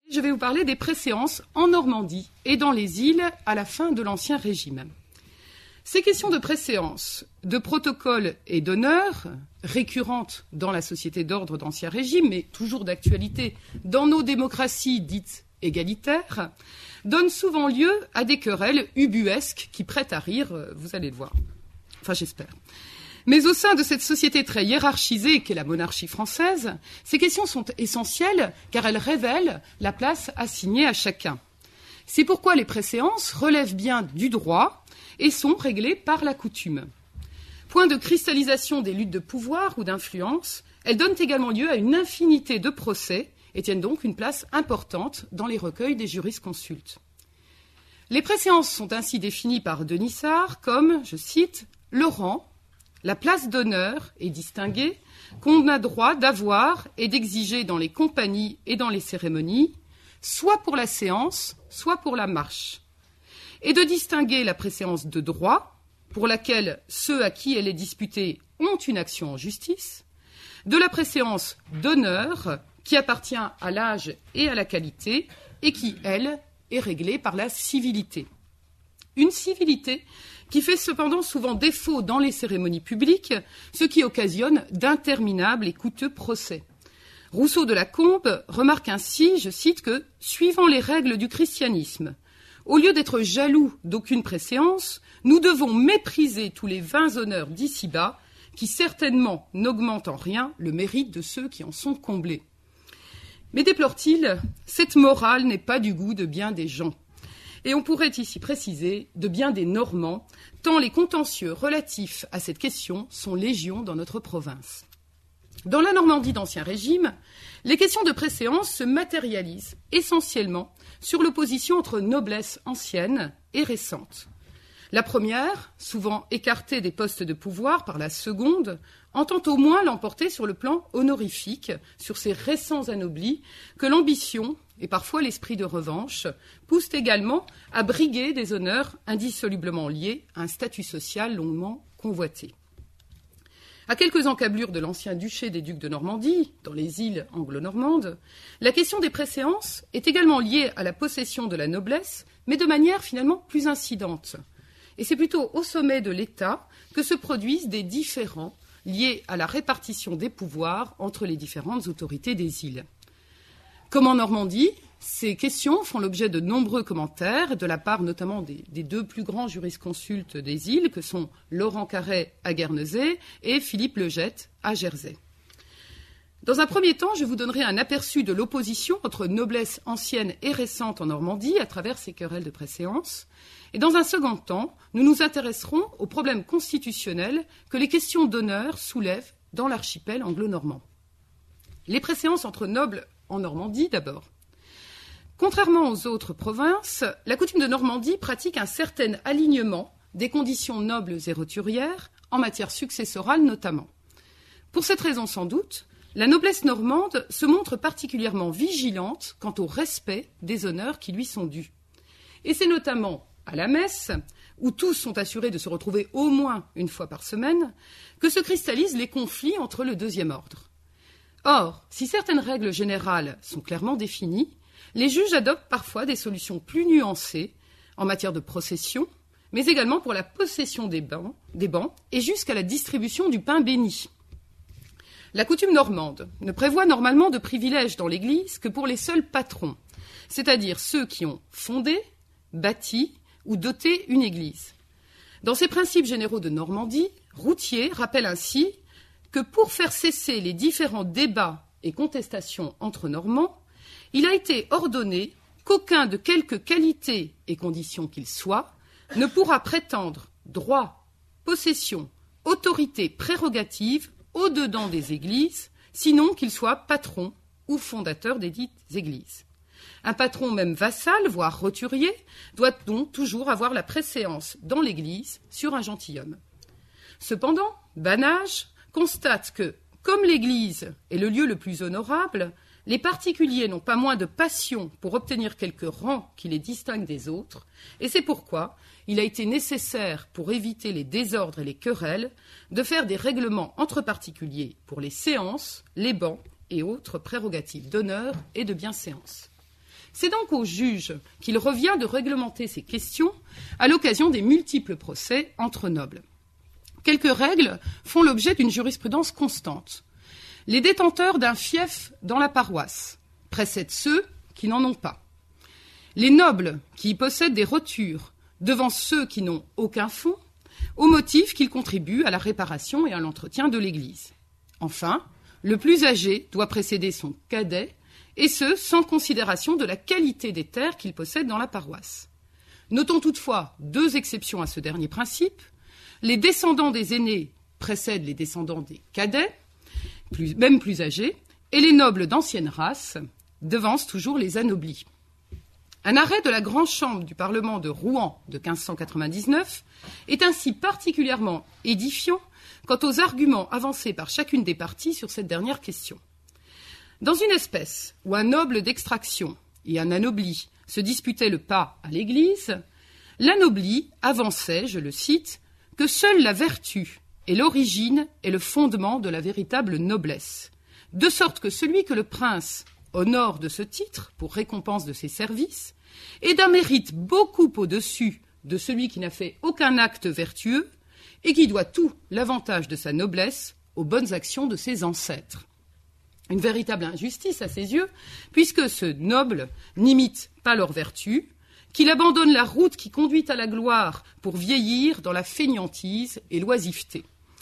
Je vais vous parler des préséances en Normandie et dans les îles à la fin de l'Ancien Régime. Ces questions de préséance, de protocole et d'honneur, récurrentes dans la société d'ordre d'Ancien Régime, mais toujours d'actualité dans nos démocraties dites égalitaires, donnent souvent lieu à des querelles ubuesques qui prêtent à rire, vous allez le voir. Enfin, j'espère. Mais au sein de cette société très hiérarchisée qu'est la monarchie française, ces questions sont essentielles car elles révèlent la place assignée à chacun. C'est pourquoi les préséances relèvent bien du droit et sont réglées par la coutume. Point de cristallisation des luttes de pouvoir ou d'influence, elles donnent également lieu à une infinité de procès et tiennent donc une place importante dans les recueils des jurisconsultes. Les préséances sont ainsi définies par Denis Sart comme, je cite, « le rang, la place d'honneur et distinguée qu'on a droit d'avoir et d'exiger dans les compagnies et dans les cérémonies, soit pour la séance, soit pour la marche, et de distinguer la préséance de droit, pour laquelle ceux à qui elle est disputée ont une action en justice, de la préséance d'honneur, qui appartient à l'âge et à la qualité, et qui, elle, est réglée par la civilité. Une civilité qui fait cependant souvent défaut dans les cérémonies publiques, ce qui occasionne d'interminables et coûteux procès. Rousseau de la Combe remarque ainsi, je cite, que, suivant les règles du christianisme, au lieu d'être jaloux d'aucune préséance, nous devons mépriser tous les vains honneurs d'ici-bas, qui certainement n'augmentent en rien le mérite de ceux qui en sont comblés. Mais déplore-t-il, cette morale n'est pas du goût de bien des gens. Et on pourrait ici préciser de bien des Normands, tant les contentieux relatifs à cette question sont légion dans notre province. Dans la Normandie d'Ancien Régime, les questions de préséance se matérialisent essentiellement sur l'opposition entre noblesse ancienne et récente. La première, souvent écartée des postes de pouvoir par la seconde, entend au moins l'emporter sur le plan honorifique, sur ces récents anoblis que l'ambition et parfois l'esprit de revanche poussent également à briguer des honneurs indissolublement liés à un statut social longuement convoité. À quelques encablures de l'ancien duché des ducs de Normandie, dans les îles anglo-normandes, la question des préséances est également liée à la possession de la noblesse, mais de manière finalement plus incidente. Et c'est plutôt au sommet de l'État que se produisent des différends liés à la répartition des pouvoirs entre les différentes autorités des îles. Comme en Normandie, ces questions font l'objet de nombreux commentaires, de la part notamment des deux plus grands jurisconsultes des îles, que sont Laurent Carré à Guernesey et Philippe Legette à Jersey. Dans un premier temps, je vous donnerai un aperçu de l'opposition entre noblesse ancienne et récente en Normandie à travers ces querelles de préséance. Et dans un second temps, nous nous intéresserons aux problèmes constitutionnels que les questions d'honneur soulèvent dans l'archipel anglo-normand. Les préséances entre nobles en Normandie d'abord. Contrairement aux autres provinces, la coutume de Normandie pratique un certain alignement des conditions nobles et roturières, en matière successorale notamment. Pour cette raison sans doute, la noblesse normande se montre particulièrement vigilante quant au respect des honneurs qui lui sont dus. Et c'est notamment à la messe, où tous sont assurés de se retrouver au moins une fois par semaine, que se cristallisent les conflits entre le deuxième ordre. Or, si certaines règles générales sont clairement définies, les juges adoptent parfois des solutions plus nuancées en matière de procession, mais également pour la possession des bancs et jusqu'à la distribution du pain béni. La coutume normande ne prévoit normalement de privilèges dans l'Église que pour les seuls patrons, c'est-à-dire ceux qui ont fondé, bâti ou doté une église. Dans ces principes généraux de Normandie, Routhier rappelle ainsi que pour faire cesser les différents débats et contestations entre Normands, il a été ordonné qu'aucun de quelque qualité et condition qu'il soit ne pourra prétendre droit, possession, autorité, prérogative au-dedans des églises, sinon qu'il soit patron ou fondateur des dites églises. Un patron, même vassal, voire roturier, doit donc toujours avoir la préséance dans l'Église sur un gentilhomme. Cependant, Banage constate que, comme l'Église est le lieu le plus honorable, les particuliers n'ont pas moins de passion pour obtenir quelque rang qui les distingue des autres, et c'est pourquoi il a été nécessaire, pour éviter les désordres et les querelles, de faire des règlements entre particuliers pour les séances, les bancs et autres prérogatives d'honneur et de bienséance. C'est donc au juge qu'il revient de réglementer ces questions à l'occasion des multiples procès entre nobles. Quelques règles font l'objet d'une jurisprudence constante. Les détenteurs d'un fief dans la paroisse précèdent ceux qui n'en ont pas. Les nobles qui y possèdent des rotures devancent ceux qui n'ont aucun fonds, au motif qu'ils contribuent à la réparation et à l'entretien de l'Église. Enfin, le plus âgé doit précéder son cadet, et ce, sans considération de la qualité des terres qu'il possède dans la paroisse. Notons toutefois 2 exceptions à ce dernier principe. Les descendants des aînés précèdent les descendants des cadets, même plus âgés, et les nobles d'ancienne race devancent toujours les anoblis. Un arrêt de la Grande Chambre du Parlement de Rouen de 1599 est ainsi particulièrement édifiant quant aux arguments avancés par chacune des parties sur cette dernière question. Dans une espèce où un noble d'extraction et un anobli se disputaient le pas à l'Église, l'anobli avançait, je le cite, que seule la vertu est l'origine et le fondement de la véritable noblesse, de sorte que celui que le prince honore de ce titre pour récompense de ses services est d'un mérite beaucoup au-dessus de celui qui n'a fait aucun acte vertueux et qui doit tout l'avantage de sa noblesse aux bonnes actions de ses ancêtres. Une véritable injustice à ses yeux, puisque ce noble n'imite pas leurs vertus, qu'il abandonne la route qui conduit à la gloire pour vieillir dans la fainéantise et l'oisiveté.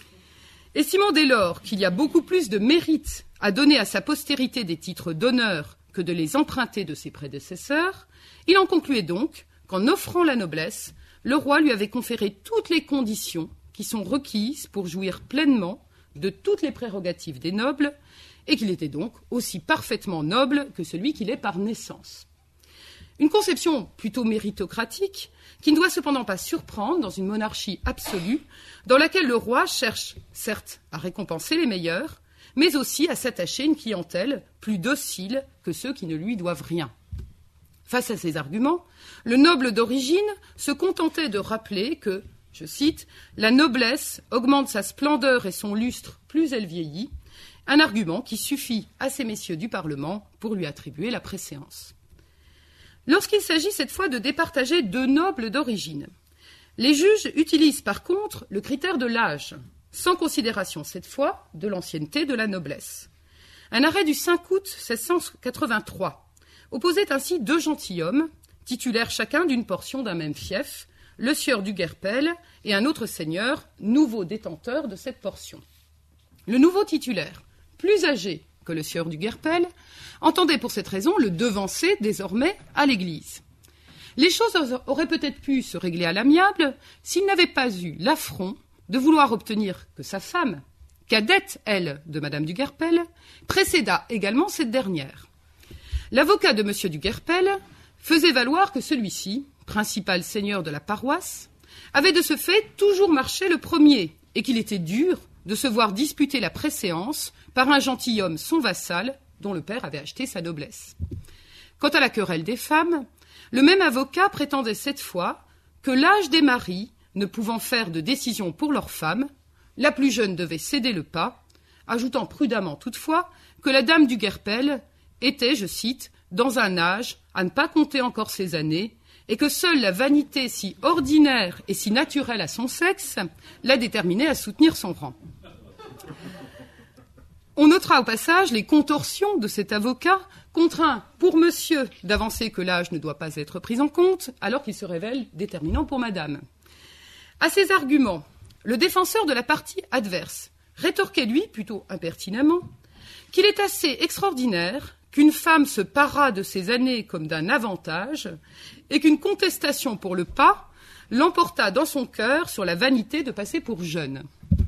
Estimant dès lors qu'il y a beaucoup plus de mérite à donner à sa postérité des titres d'honneur que de les emprunter de ses prédécesseurs, il en concluait donc qu'en offrant la noblesse, le roi lui avait conféré toutes les conditions qui sont requises pour jouir pleinement de toutes les prérogatives des nobles, et qu'il était donc aussi parfaitement noble que celui qu'il est par naissance. Une conception plutôt méritocratique qui ne doit cependant pas surprendre dans une monarchie absolue dans laquelle le roi cherche certes à récompenser les meilleurs, mais aussi à s'attacher à une clientèle plus docile que ceux qui ne lui doivent rien. Face à ces arguments, le noble d'origine se contentait de rappeler que, je cite, « la noblesse augmente sa splendeur et son lustre plus elle vieillit », un argument qui suffit à ces messieurs du Parlement pour lui attribuer la préséance. Lorsqu'il s'agit cette fois de départager 2 nobles d'origine, les juges utilisent par contre le critère de l'âge, sans considération cette fois de l'ancienneté de la noblesse. Un arrêt du 5 août 1683 opposait ainsi 2 gentilshommes, titulaires chacun d'une portion d'un même fief, le sieur du Guerpel et un autre seigneur, nouveau détenteur de cette portion. Le nouveau titulaire, plus âgé que le sieur du Guerpel, entendait pour cette raison le devancer désormais à l'Église. Les choses auraient peut-être pu se régler à l'amiable s'il n'avait pas eu l'affront de vouloir obtenir que sa femme, cadette, elle, de madame du Guerpel, précédât également cette dernière. L'avocat de monsieur du Guerpel faisait valoir que celui-ci, principal seigneur de la paroisse, avait de ce fait toujours marché le premier et qu'il était dur de se voir disputer la préséance par un gentilhomme son vassal dont le père avait acheté sa noblesse. Quant à la querelle des femmes, le même avocat prétendait cette fois que l'âge des maris ne pouvant faire de décision pour leurs femmes, la plus jeune devait céder le pas, ajoutant prudemment toutefois que la dame du Guerpel était, je cite, dans un âge à ne pas compter encore ses années, et que seule la vanité si ordinaire et si naturelle à son sexe l'a déterminée à soutenir son rang. On notera au passage les contorsions de cet avocat, contraint pour monsieur d'avancer que l'âge ne doit pas être pris en compte, alors qu'il se révèle déterminant pour madame. À ces arguments, le défenseur de la partie adverse rétorquait, lui, plutôt impertinemment, qu'il est assez extraordinaire qu'une femme se parât de ses années comme d'un avantage et qu'une contestation pour le pas l'emporta dans son cœur sur la vanité de passer pour jeune.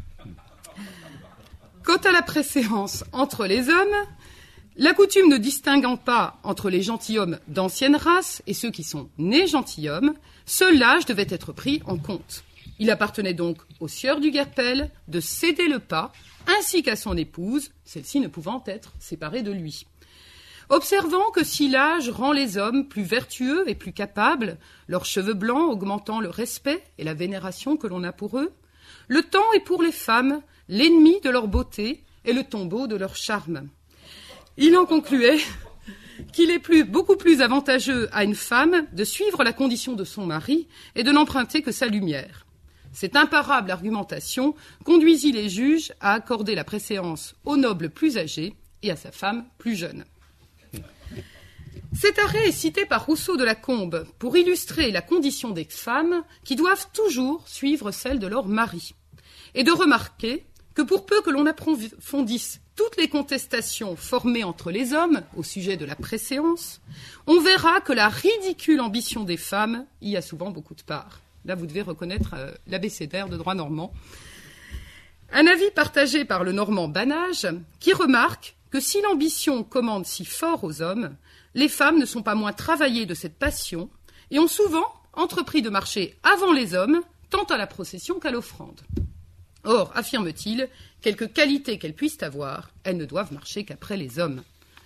Quant à la préséance entre les hommes, la coutume ne distinguant pas entre les gentilshommes d'ancienne race et ceux qui sont nés gentilshommes, seul l'âge devait être pris en compte. Il appartenait donc au sieur du Guerpel de céder le pas, ainsi qu'à son épouse, celle-ci ne pouvant être séparée de lui. Observant que si l'âge rend les hommes plus vertueux et plus capables, leurs cheveux blancs augmentant le respect et la vénération que l'on a pour eux, le temps est pour les femmes l'ennemi de leur beauté et le tombeau de leur charme. Il en concluait qu'il est beaucoup plus avantageux à une femme de suivre la condition de son mari et de n'emprunter que sa lumière. Cette imparable argumentation conduisit les juges à accorder la préséance au noble plus âgé et à sa femme plus jeune. Cet arrêt est cité par Rousseau de la Combe pour illustrer la condition des femmes qui doivent toujours suivre celle de leur mari, et de remarquer que pour peu que l'on approfondisse toutes les contestations formées entre les hommes au sujet de la préséance, on verra que la ridicule ambition des femmes y a souvent beaucoup de part. Là, vous devez reconnaître l'abécédaire de droit normand. Un avis partagé par le normand Banage, qui remarque que si l'ambition commande si fort aux hommes, les femmes ne sont pas moins travaillées de cette passion et ont souvent entrepris de marcher avant les hommes, tant à la procession qu'à l'offrande. Or, affirme-t-il, quelque qualité qu'elles puissent avoir, elles ne doivent marcher qu'après les hommes.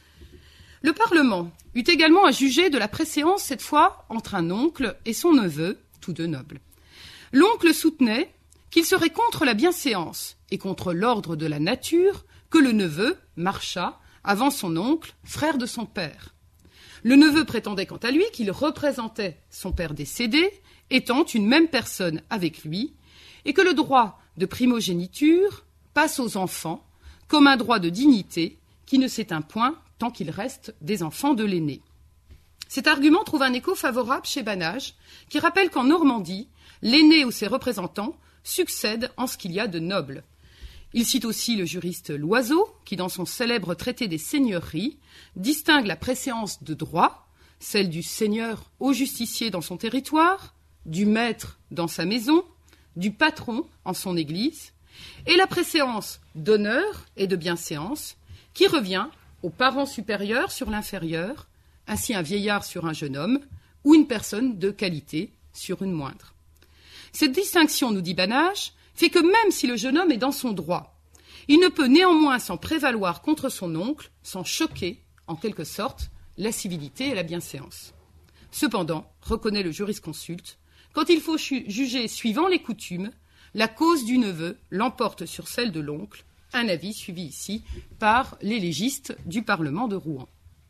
Le Parlement eut également à juger de la préséance, cette fois, entre un oncle et son neveu, tous deux nobles. L'oncle soutenait qu'il serait contre la bienséance et contre l'ordre de la nature que le neveu marchât avant son oncle, frère de son père. Le neveu prétendait quant à lui qu'il représentait son père décédé, étant une même personne avec lui, et que le droit de primogéniture passe aux enfants comme un droit de dignité qui ne s'éteint point tant qu'il reste des enfants de l'aîné. Cet argument trouve un écho favorable chez Banage, qui rappelle qu'en Normandie, l'aîné ou ses représentants succèdent en ce qu'il y a de noble. Il cite aussi le juriste Loiseau, qui, dans son célèbre traité des seigneuries, distingue la préséance de droit, celle du seigneur au justicier dans son territoire, du maître dans sa maison, du patron en son église, et la préséance d'honneur et de bienséance, qui revient aux parents supérieurs sur l'inférieur, ainsi un vieillard sur un jeune homme, ou une personne de qualité sur une moindre. Cette distinction, nous dit Banage, fait que même si le jeune homme est dans son droit, il ne peut néanmoins s'en prévaloir contre son oncle sans choquer, en quelque sorte, la civilité et la bienséance. Cependant, reconnaît le jurisconsulte, quand il faut juger suivant les coutumes, la cause du neveu l'emporte sur celle de l'oncle, un avis suivi ici par les légistes du Parlement de Rouen.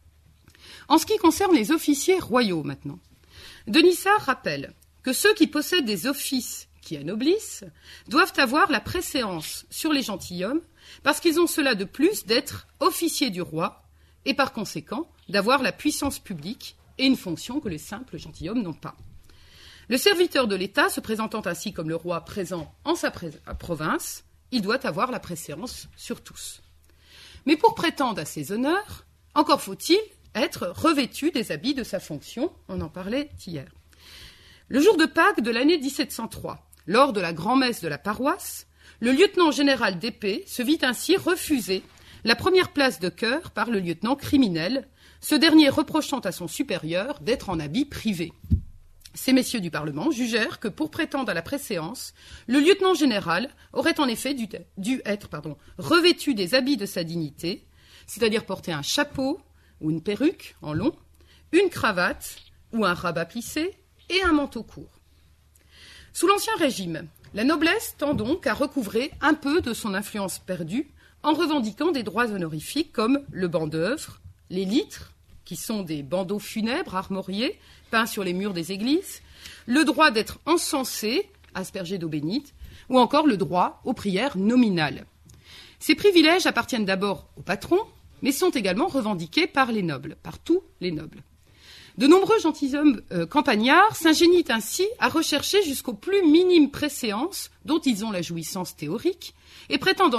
En ce qui concerne les officiers royaux maintenant, Denissart rappelle que ceux qui possèdent des offices qui anoblissent doivent avoir la préséance sur les gentilshommes parce qu'ils ont cela de plus d'être officiers du roi et par conséquent d'avoir la puissance publique et une fonction que les simples gentilshommes n'ont pas. Le serviteur de l'État, se présentant ainsi comme le roi présent en sa province, il doit avoir la préséance sur tous. Mais pour prétendre à ces honneurs, encore faut-il être revêtu des habits de sa fonction, on en parlait hier. Le jour de Pâques de l'année 1703, lors de la grand-messe de la paroisse, le lieutenant général d'épée se vit ainsi refuser la première place de chœur par le lieutenant criminel, ce dernier reprochant à son supérieur d'être en habit privé. Ces messieurs du Parlement jugèrent que pour prétendre à la préséance, le lieutenant général aurait en effet dû être revêtu des habits de sa dignité, c'est-à-dire porter un chapeau ou une perruque en long, une cravate ou un rabat plissé et un manteau court. Sous l'Ancien Régime, la noblesse tend donc à recouvrer un peu de son influence perdue en revendiquant des droits honorifiques comme le banc d'œuvre, les litres, qui sont des bandeaux funèbres armoriés peints sur les murs des églises, le droit d'être encensé, aspergé d'eau bénite, ou encore le droit aux prières nominales. Ces privilèges appartiennent d'abord au patron, mais sont également revendiqués par les nobles, par tous les nobles. De nombreux gentilshommes campagnards s'ingénient ainsi à rechercher jusqu'aux plus minimes préséances dont ils ont la jouissance théorique et prétendent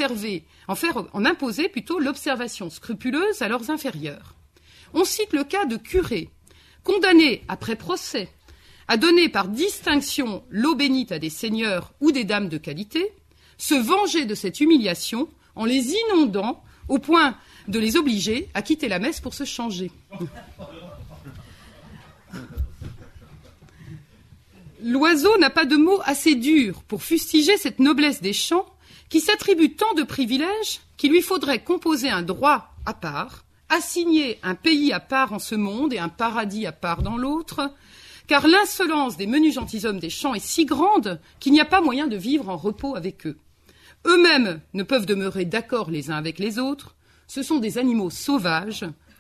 en imposer plutôt l'observation scrupuleuse à leurs inférieurs. On cite le cas de curés, condamnés après procès à donner par distinction l'eau bénite à des seigneurs ou des dames de qualité, se venger de cette humiliation en les inondant au point de les obliger à quitter la messe pour se changer. Loiseau n'a pas de mots assez durs pour fustiger cette noblesse des champs qui s'attribue tant de privilèges qu'il lui faudrait composer un droit à part, assigner un pays à part en ce monde et un paradis à part dans l'autre, car l'insolence des menus gentilshommes des champs est si grande qu'il n'y a pas moyen de vivre en repos avec eux. Eux-mêmes ne peuvent demeurer d'accord les uns avec les autres, ce sont des animaux sauvages,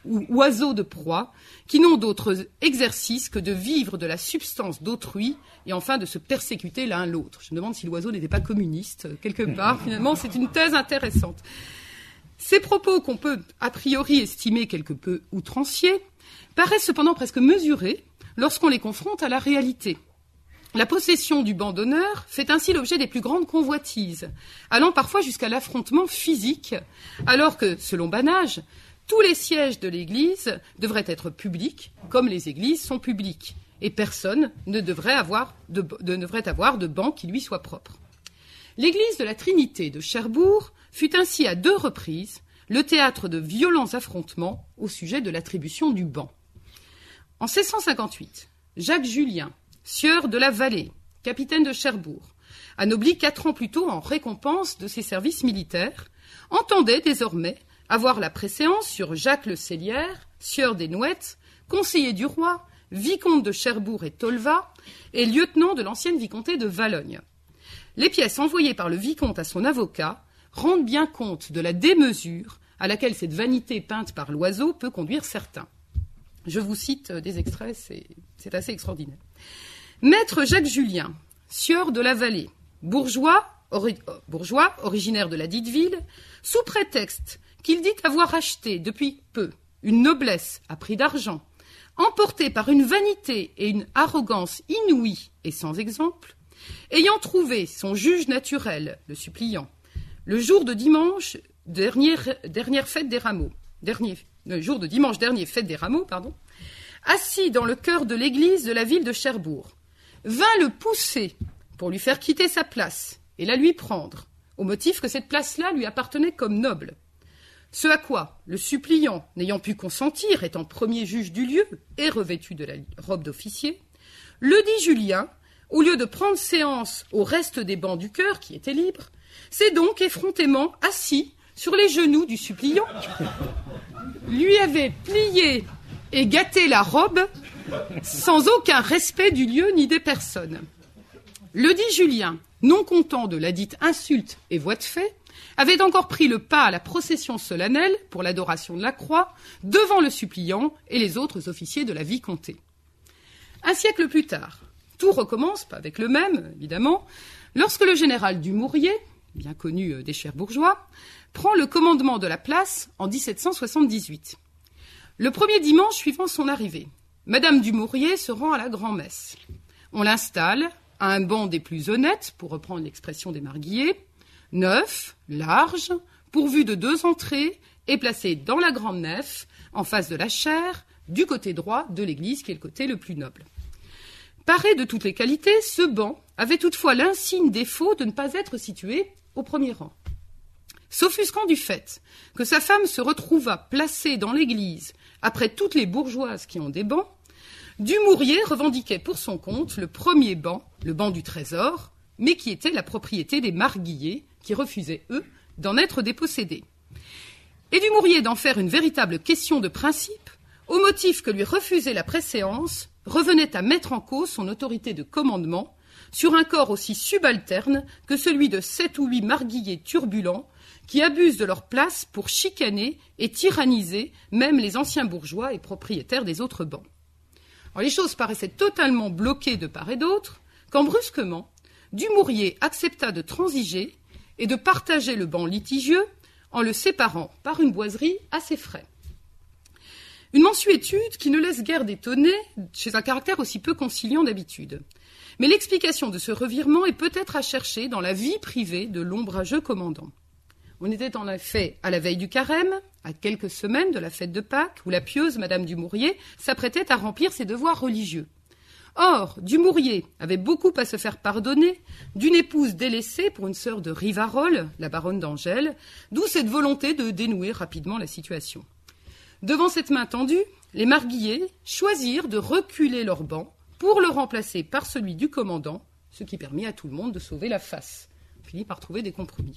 ou oiseaux de proie, qui n'ont d'autre exercice que de vivre de la substance d'autrui et enfin de se persécuter l'un l'autre. Je me demande si l'oiseau n'était pas communiste, quelque part. Finalement, c'est une thèse intéressante. Ces propos qu'on peut a priori estimer quelque peu outranciers paraissent cependant presque mesurés lorsqu'on les confronte à la réalité. La possession du banc d'honneur fait ainsi l'objet des plus grandes convoitises, allant parfois jusqu'à l'affrontement physique, alors que, selon Banage, tous les sièges de l'Église devraient être publics, comme les églises sont publiques, et personne ne devrait avoir de banc qui lui soit propre. L'église de la Trinité de Cherbourg fut ainsi à 2 reprises le théâtre de violents affrontements au sujet de l'attribution du banc. En 1658, Jacques Julien, sieur de la Vallée, capitaine de Cherbourg, anobli 4 ans plus tôt en récompense de ses services militaires, entendait désormais avoir la préséance sur Jacques Le Cellière, sieur des Nouettes, conseiller du roi, vicomte de Cherbourg et Tolva, et lieutenant de l'ancienne vicomté de Valognes. Les pièces envoyées par le vicomte à son avocat rendent bien compte de la démesure à laquelle cette vanité peinte par Loiseau peut conduire certains. Je vous cite des extraits, c'est assez extraordinaire. Maître Jacques Julien, sieur de la Vallée, bourgeois originaire de la dite ville, sous prétexte qu'il dit avoir acheté depuis peu une noblesse à prix d'argent, emporté par une vanité et une arrogance inouïes et sans exemple, ayant trouvé son juge naturel, le suppliant, le jour de dimanche dernière fête des rameaux, assis dans le chœur de l'église de la ville de Cherbourg, vint le pousser pour lui faire quitter sa place et la lui prendre, au motif que cette place-là lui appartenait comme noble. Ce à quoi le suppliant, n'ayant pu consentir, étant premier juge du lieu et revêtu de la robe d'officier, le dit Julien, au lieu de prendre séance au reste des bancs du chœur qui étaient libres, s'est donc effrontément assis sur les genoux du suppliant, lui avait plié et gâté la robe sans aucun respect du lieu ni des personnes. Le dit Julien, non content de la dite insulte et voie de fait, avait encore pris le pas à la procession solennelle pour l'adoration de la croix devant le suppliant et les autres officiers de la vicomté. Un siècle plus tard, tout recommence, pas avec le même, évidemment, lorsque le général Dumouriez, bien connu des Cherbourgeois, prend le commandement de la place en 1778. Le premier dimanche suivant son arrivée, Madame Dumouriez se rend à la grand-messe. On l'installe à un banc des plus honnêtes, pour reprendre l'expression des Marguillais, neuf, large, pourvu de 2 entrées et placé dans la grande nef, en face de la chaire, du côté droit de l'église, qui est le côté le plus noble. Paré de toutes les qualités, ce banc avait toutefois l'insigne défaut de ne pas être situé au premier rang. S'offusquant du fait que sa femme se retrouva placée dans l'église après toutes les bourgeoises qui ont des bancs, Dumouriez revendiquait pour son compte le premier banc, le banc du Trésor, mais qui était la propriété des Marguillais, qui refusaient, eux, d'en être dépossédés. Et Dumouriez d'en faire une véritable question de principe, au motif que lui refuser la préséance revenait à mettre en cause son autorité de commandement sur un corps aussi subalterne que celui de 7 ou 8 Marguillais turbulents qui abusent de leur place pour chicaner et tyranniser même les anciens bourgeois et propriétaires des autres bancs. Alors, les choses paraissaient totalement bloquées de part et d'autre, quand brusquement, Dumouriez accepta de transiger et de partager le banc litigieux en le séparant par une boiserie à ses frais. Une mansuétude qui ne laisse guère d'étonner chez un caractère aussi peu conciliant d'habitude. Mais l'explication de ce revirement est peut-être à chercher dans la vie privée de l'ombrageux commandant. On était en effet à la veille du carême, à quelques semaines de la fête de Pâques, où la pieuse Madame Dumouriez s'apprêtait à remplir ses devoirs religieux. Or, Dumouriez avait beaucoup à se faire pardonner d'une épouse délaissée pour une sœur de Rivarol, la baronne d'Angèle, d'où cette volonté de dénouer rapidement la situation. Devant cette main tendue, les Marguillais choisirent de reculer leur banc pour le remplacer par celui du commandant, ce qui permit à tout le monde de sauver la face. On finit par trouver des compromis.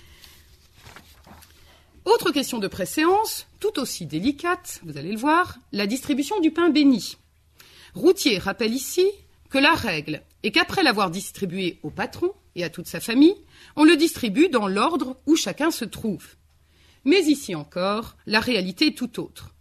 Autre question de préséance, tout aussi délicate, vous allez le voir, la distribution du pain béni. Routier rappelle ici que la règle est qu'après l'avoir distribué au patron et à toute sa famille, on le distribue dans l'ordre où chacun se trouve. Mais ici encore, la réalité est tout autre.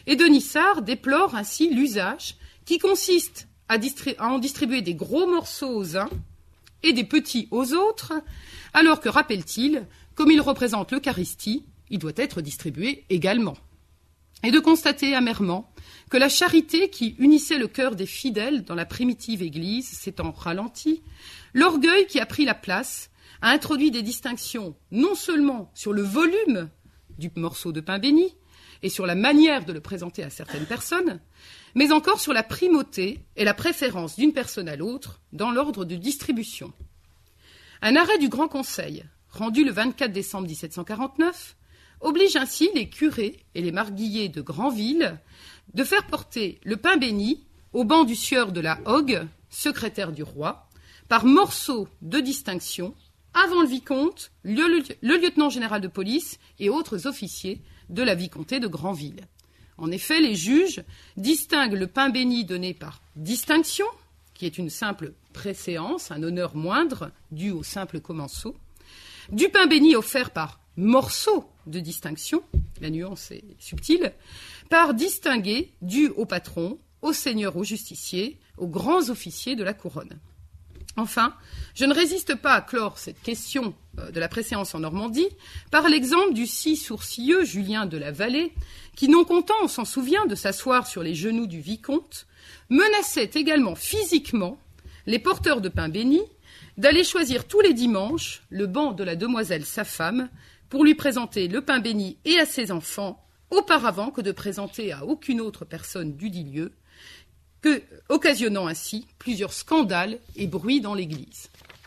Et Denissart déplore ainsi l'usage qui consiste à en distribuer des gros morceaux aux uns et des petits aux autres, alors que, rappelle-t-il, comme il représente l'Eucharistie, il doit être distribué également. Et de constater amèrement que la charité qui unissait le cœur des fidèles dans la primitive Église s'étant ralentie, l'orgueil qui a pris la place a introduit des distinctions non seulement sur le volume du morceau de pain béni et sur la manière de le présenter à certaines personnes, mais encore sur la primauté et la préférence d'une personne à l'autre dans l'ordre de distribution. Un arrêt du Grand Conseil, rendu le 24 décembre 1749, oblige ainsi les curés et les marguilliers de Granville de faire porter le pain béni au banc du sieur de la Hogue, secrétaire du roi, par morceaux de distinction, avant le vicomte, le lieutenant général de police et autres officiers de la vicomté de Granville. En effet, les juges distinguent le pain béni donné par distinction, qui est une simple préséance, un honneur moindre dû au simple commensaux, du pain béni offert par morceau de distinction, la nuance est subtile, par distingué dû au patron, aux seigneurs, aux justiciers, aux grands officiers de la couronne. Enfin, je ne résiste pas à clore cette question de la préséance en Normandie par l'exemple du si sourcilleux Julien de la Vallée, qui, non content, on s'en souvient, de s'asseoir sur les genoux du vicomte, menaçait également physiquement les porteurs de pain béni d'aller choisir tous les dimanches le banc de la demoiselle sa femme pour lui présenter le pain béni et à ses enfants, auparavant que de présenter à aucune autre personne dudit lieu, occasionnant ainsi plusieurs scandales et bruits dans l'Église.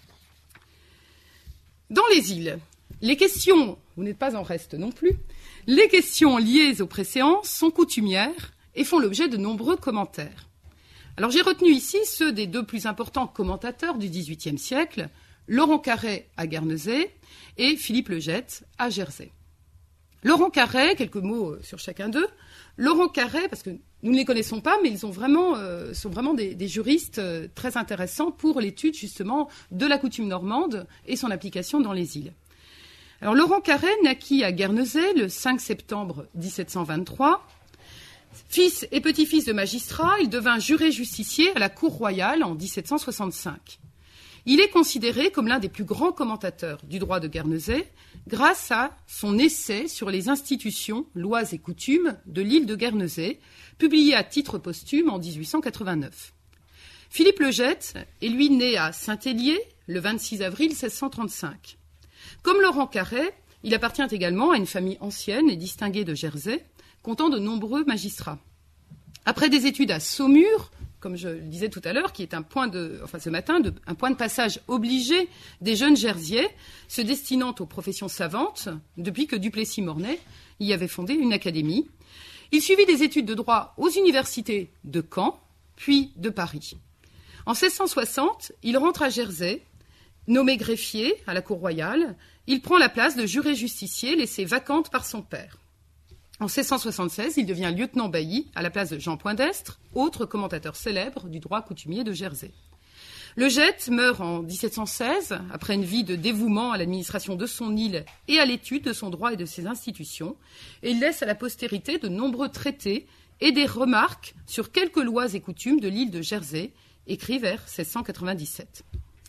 Dans les îles, les questions, vous n'êtes pas en reste non plus, les questions liées aux préséances sont coutumières et font l'objet de nombreux commentaires. Alors j'ai retenu ici ceux des deux plus importants commentateurs du XVIIIe siècle, Laurent Carré à Guernesey et Philippe Legette à Jersey. Laurent Carré, quelques mots sur chacun d'eux. Laurent Carré, parce que nous ne les connaissons pas, mais ils sont vraiment des juristes très intéressants pour l'étude justement de la coutume normande et son application dans les îles. Alors Laurent Carré naquit à Guernesey le 5 septembre 1723. Fils et petit-fils de magistrat, il devint juré justicier à la cour royale en 1765. Il est considéré comme l'un des plus grands commentateurs du droit de Guernesey grâce à son essai sur les institutions, lois et coutumes de l'île de Guernesey, publié à titre posthume en 1889. Philippe Legette est lui né à Saint-Hélier le 26 avril 1635. Comme Laurent Carré, il appartient également à une famille ancienne et distinguée de Jersey, comptant de nombreux magistrats. Après des études à Saumur, comme je le disais tout à l'heure, qui est un point de passage obligé des jeunes Jersiais se destinant aux professions savantes, depuis que Duplessis-Mornay y avait fondé une académie. Il suivit des études de droit aux universités de Caen, puis de Paris. En 1660, il rentre à Jersey, nommé greffier à la cour royale. Il prend la place de juré justicier laissée vacante par son père. En 1676, il devient lieutenant bailli à la place de Jean Poindestre, autre commentateur célèbre du droit coutumier de Jersey. Legette meurt en 1716, après une vie de dévouement à l'administration de son île et à l'étude de son droit et de ses institutions, et il laisse à la postérité de nombreux traités et des remarques sur quelques lois et coutumes de l'île de Jersey, écrits vers 1697.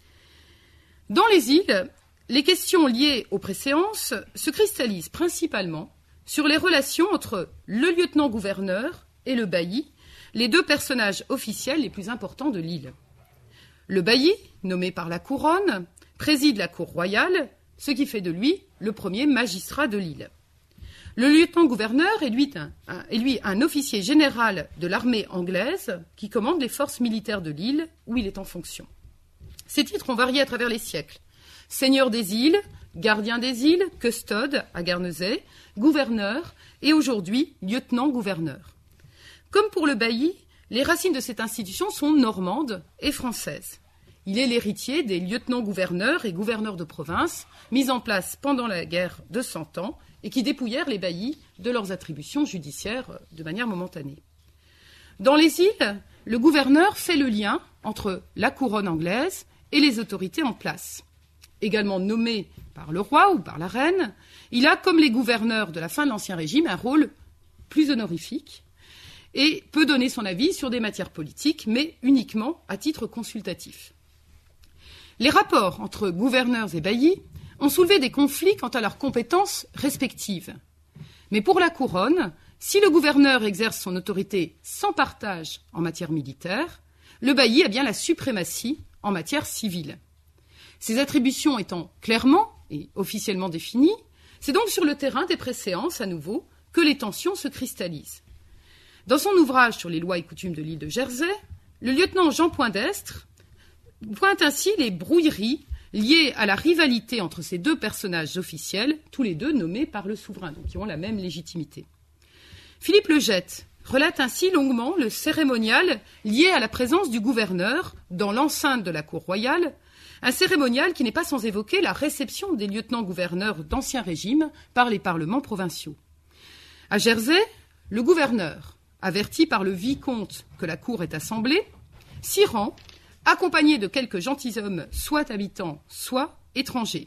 Dans les îles, les questions liées aux préséances se cristallisent principalement sur les relations entre le lieutenant-gouverneur et le bailli, les deux personnages officiels les plus importants de l'île. Le bailli, nommé par la couronne, préside la cour royale, ce qui fait de lui le premier magistrat de l'île. Le lieutenant-gouverneur est lui un officier général de l'armée anglaise qui commande les forces militaires de l'île où il est en fonction. Ces titres ont varié à travers les siècles. Seigneur des îles, gardien des îles, custode à Guernesey, gouverneur et aujourd'hui lieutenant-gouverneur. Comme pour le bailli, les racines de cette institution sont normandes et françaises. Il est l'héritier des lieutenants-gouverneurs et gouverneurs de province mis en place pendant la guerre de 100 ans et qui dépouillèrent les baillis de leurs attributions judiciaires de manière momentanée. Dans les îles, le gouverneur fait le lien entre la couronne anglaise et les autorités en place. Également nommé par le roi ou par la reine, il a, comme les gouverneurs de la fin de l'Ancien Régime, un rôle plus honorifique, et peut donner son avis sur des matières politiques, mais uniquement à titre consultatif. Les rapports entre gouverneurs et baillis ont soulevé des conflits quant à leurs compétences respectives. Mais pour la couronne, si le gouverneur exerce son autorité sans partage en matière militaire, le bailli a bien la suprématie en matière civile. Ces attributions étant clairement et officiellement définies, c'est donc sur le terrain des préséances, à nouveau, que les tensions se cristallisent. Dans son ouvrage sur les lois et coutumes de l'île de Jersey, le lieutenant Jean Poindestre pointe ainsi les brouilleries liées à la rivalité entre ces deux personnages officiels, tous les deux nommés par le souverain, donc qui ont la même légitimité. Philippe Le Gette relate ainsi longuement le cérémonial lié à la présence du gouverneur dans l'enceinte de la cour royale, un cérémonial qui n'est pas sans évoquer la réception des lieutenants-gouverneurs d'Ancien Régime par les parlements provinciaux. À Jersey, le gouverneur, averti par le vicomte que la cour est assemblée, s'y rend, accompagné de quelques gentilshommes, soit habitants, soit étrangers.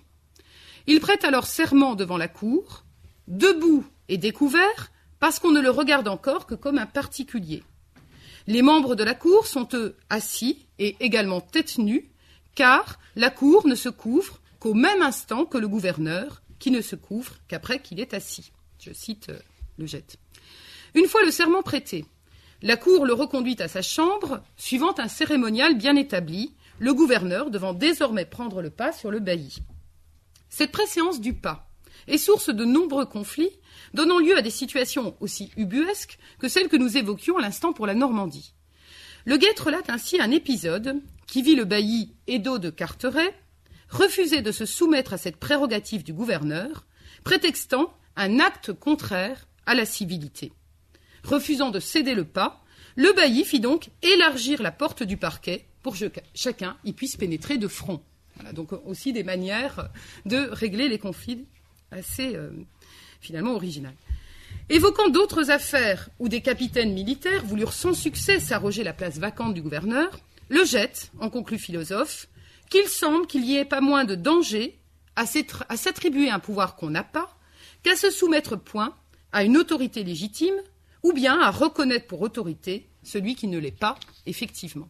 Il prête alors serment devant la cour, debout et découvert, parce qu'on ne le regarde encore que comme un particulier. Les membres de la cour sont, eux, assis et également tête nue, car la cour ne se couvre qu'au même instant que le gouverneur, qui ne se couvre qu'après qu'il est assis. Je cite Le Gette. Une fois le serment prêté, la cour le reconduit à sa chambre, suivant un cérémonial bien établi, le gouverneur devant désormais prendre le pas sur le bailli. Cette préséance du pas est source de nombreux conflits, donnant lieu à des situations aussi ubuesques que celles que nous évoquions à l'instant pour la Normandie. Le Gette relate ainsi un épisode qui vit le bailli Edo de Carteret refuser de se soumettre à cette prérogative du gouverneur, prétextant un acte contraire à la civilité. Refusant de céder le pas, le bailli fit donc élargir la porte du parquet pour que chacun y puisse pénétrer de front. Voilà, donc aussi des manières de régler les conflits assez finalement originales. Évoquant d'autres affaires où des capitaines militaires voulurent sans succès s'arroger la place vacante du gouverneur, Le Gette en conclut philosophe qu'il semble qu'il y ait pas moins de danger à s'attribuer un pouvoir qu'on n'a pas qu'à se soumettre point à une autorité légitime ou bien à reconnaître pour autorité celui qui ne l'est pas effectivement.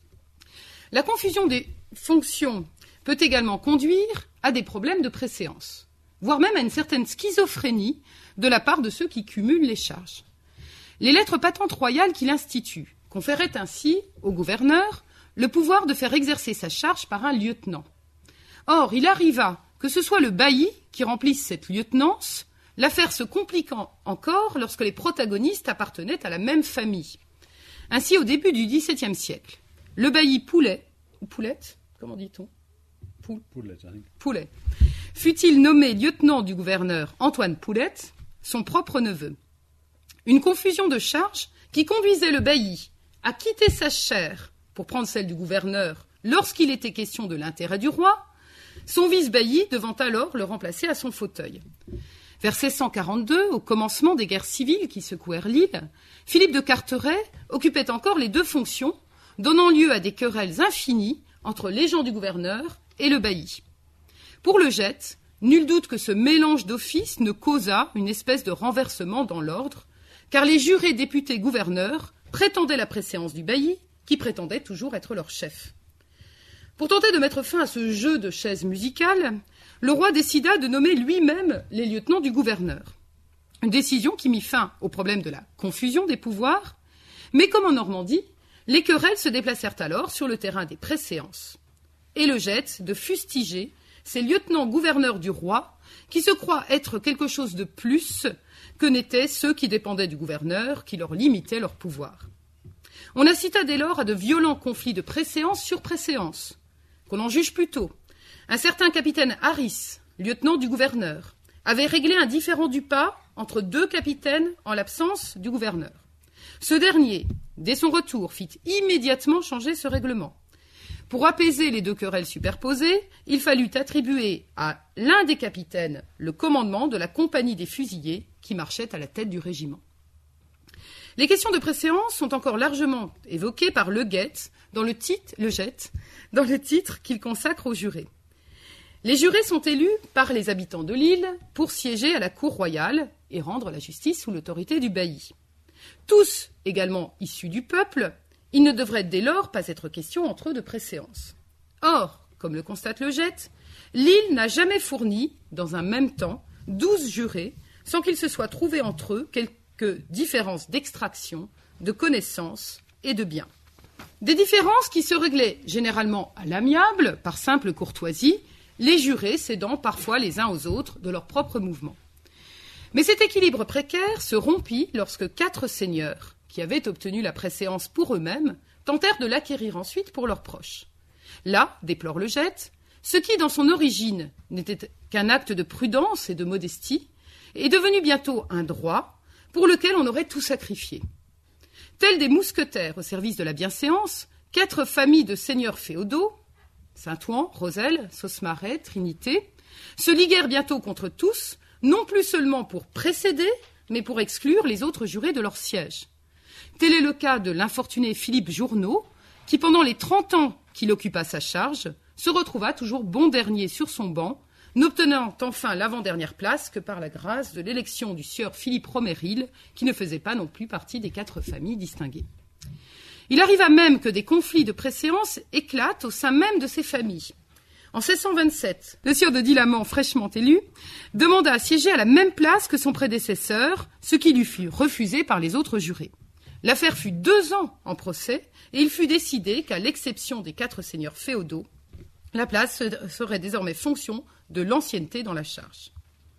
La confusion des fonctions peut également conduire à des problèmes de préséance, voire même à une certaine schizophrénie de la part de ceux qui cumulent les charges. Les lettres patentes royales qu'il institue conféraient ainsi au gouverneur le pouvoir de faire exercer sa charge par un lieutenant. Or, il arriva que ce soit le bailli qui remplisse cette lieutenance, l'affaire se compliquant encore lorsque les protagonistes appartenaient à la même famille. Ainsi, au début du XVIIe siècle, le bailli Poulet, ou Poulette, comment dit-on ? Poulet, fut-il nommé lieutenant du gouverneur Antoine Poulette, son propre neveu. Une confusion de charges qui conduisait le bailli à quitter sa chaire pour prendre celle du gouverneur lorsqu'il était question de l'intérêt du roi, son vice-bailli devant alors le remplacer à son fauteuil. Vers 1642, au commencement des guerres civiles qui secouèrent l'île, Philippe de Carteret occupait encore les deux fonctions, donnant lieu à des querelles infinies entre les gens du gouverneur et le bailli. Pour Le Gette, nul doute que ce mélange d'offices ne causa une espèce de renversement dans l'ordre, car les jurés députés gouverneurs prétendaient la préséance du bailli, qui prétendait toujours être leur chef. Pour tenter de mettre fin à ce jeu de chaises musicales, le roi décida de nommer lui-même les lieutenants du gouverneur. Une décision qui mit fin au problème de la confusion des pouvoirs, mais comme en Normandie, les querelles se déplacèrent alors sur le terrain des préséances. Et Le Gette de fustiger ces lieutenants-gouverneurs du roi qui se croient être quelque chose de plus que n'étaient ceux qui dépendaient du gouverneur, qui leur limitaient leur pouvoir. On assista dès lors à de violents conflits de préséance sur préséance. Qu'on en juge plus tôt. Un certain capitaine Harris, lieutenant du gouverneur, avait réglé un différend du pas entre deux capitaines en l'absence du gouverneur. Ce dernier, dès son retour, fit immédiatement changer ce règlement. Pour apaiser les deux querelles superposées, il fallut attribuer à l'un des capitaines le commandement de la compagnie des fusiliers qui marchait à la tête du régiment. Les questions de préséance sont encore largement évoquées par Le Gette dans le titre qu'il consacre aux jurés. Les jurés sont élus par les habitants de l'île pour siéger à la cour royale et rendre la justice sous l'autorité du bailli. Tous également issus du peuple, il ne devrait dès lors pas être question entre eux de préséance. Or, comme le constate le GET, l'île n'a jamais fourni, dans un même temps, 12 jurés, sans qu'il se soit trouvé entre eux quelques différences d'extraction, de connaissances et de biens. Des différences qui se réglaient généralement à l'amiable, par simple courtoisie, les jurés cédant parfois les uns aux autres de leur propre mouvement. Mais cet équilibre précaire se rompit lorsque 4 seigneurs, qui avaient obtenu la préséance pour eux-mêmes, tentèrent de l'acquérir ensuite pour leurs proches. Là, déplore le GET, ce qui, dans son origine, n'était qu'un acte de prudence et de modestie, est devenu bientôt un droit pour lequel on aurait tout sacrifié. Tels des mousquetaires au service de la bienséance, 4 familles de seigneurs féodaux, Saint-Ouen, Roselle, Sausmarais, Trinité, se liguèrent bientôt contre tous, non plus seulement pour précéder, mais pour exclure les autres jurés de leur siège. Tel est le cas de l'infortuné Philippe Journeau, qui, pendant les 30 ans qu'il occupa sa charge, se retrouva toujours bon dernier sur son banc, n'obtenant enfin l'avant-dernière place que par la grâce de l'élection du sieur Philippe Romeril, qui ne faisait pas non plus partie des 4 familles distinguées. Il arriva même que des conflits de préséance éclatent au sein même de ces familles. En 1627, le sieur de Dillamant, fraîchement élu, demanda à siéger à la même place que son prédécesseur, ce qui lui fut refusé par les autres jurés. L'affaire fut 2 ans en procès, et il fut décidé qu'à l'exception des 4 seigneurs féodaux, la place serait désormais fonction de l'ancienneté dans la charge.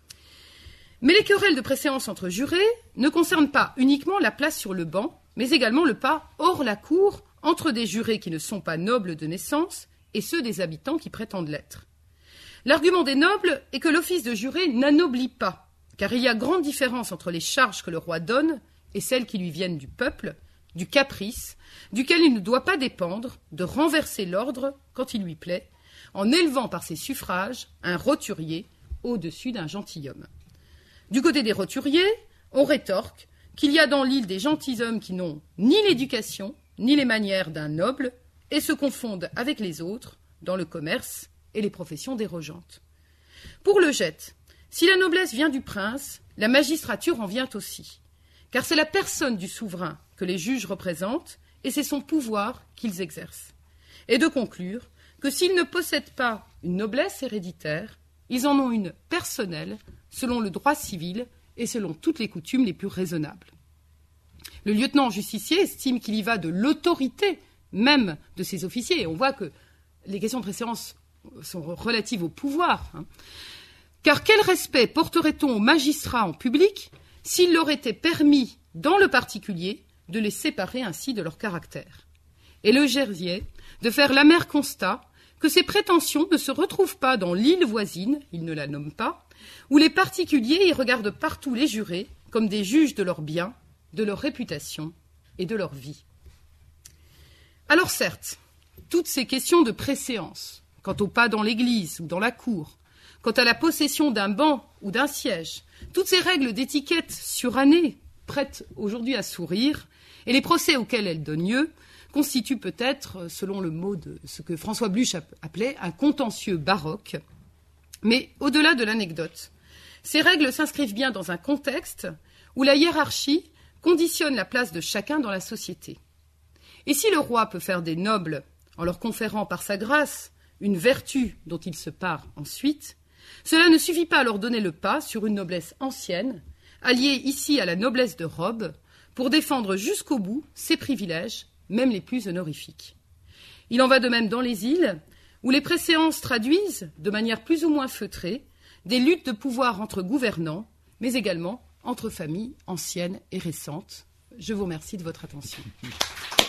Mais les querelles de préséance entre jurés ne concernent pas uniquement la place sur le banc, mais également le pas hors la cour entre des jurés qui ne sont pas nobles de naissance et ceux des habitants qui prétendent l'être. L'argument des nobles est que l'office de juré n'anoblit pas, car il y a grande différence entre les charges que le roi donne et celles qui lui viennent du peuple, du caprice, duquel il ne doit pas dépendre, de renverser l'ordre quand il lui plaît, en élevant par ses suffrages un roturier au-dessus d'un gentilhomme. Du côté des roturiers, on rétorque qu'il y a dans l'île des gentilshommes qui n'ont ni l'éducation, ni les manières d'un noble, et se confondent avec les autres dans le commerce et les professions dérogeantes. Pour le GET, si la noblesse vient du prince, la magistrature en vient aussi, car c'est la personne du souverain que les juges représentent, et c'est son pouvoir qu'ils exercent. Et de conclure que s'ils ne possèdent pas une noblesse héréditaire, ils en ont une personnelle, selon le droit civil et selon toutes les coutumes les plus raisonnables. Le lieutenant justicier estime qu'il y va de l'autorité même de ces officiers, et on voit que les questions de préséance sont relatives au pouvoir. Car quel respect porterait-on aux magistrats en public s'il leur était permis, dans le particulier, de les séparer ainsi de leur caractère? Et le Gersier de faire l'amer constat que ces prétentions ne se retrouvent pas dans l'île voisine, il ne la nomme pas, où les particuliers y regardent partout les jurés comme des juges de leurs biens, de leur réputation et de leur vie. Alors certes, toutes ces questions de préséance, quant au pas dans l'église ou dans la cour, quant à la possession d'un banc ou d'un siège, toutes ces règles d'étiquette surannées, prêtes aujourd'hui à sourire, et les procès auxquels elles donnent lieu, constituent peut-être, selon le mot de ce que François Bluch appelait un contentieux baroque. Mais au-delà de l'anecdote, ces règles s'inscrivent bien dans un contexte où la hiérarchie conditionne la place de chacun dans la société. Et si le roi peut faire des nobles, en leur conférant par sa grâce une vertu dont il se pare ensuite, cela ne suffit pas à leur donner le pas sur une noblesse ancienne, alliée ici à la noblesse de robe, pour défendre jusqu'au bout ses privilèges, même les plus honorifiques. Il en va de même dans les îles, où les préséances traduisent, de manière plus ou moins feutrée, des luttes de pouvoir entre gouvernants, mais également entre familles anciennes et récentes. Je vous remercie de votre attention.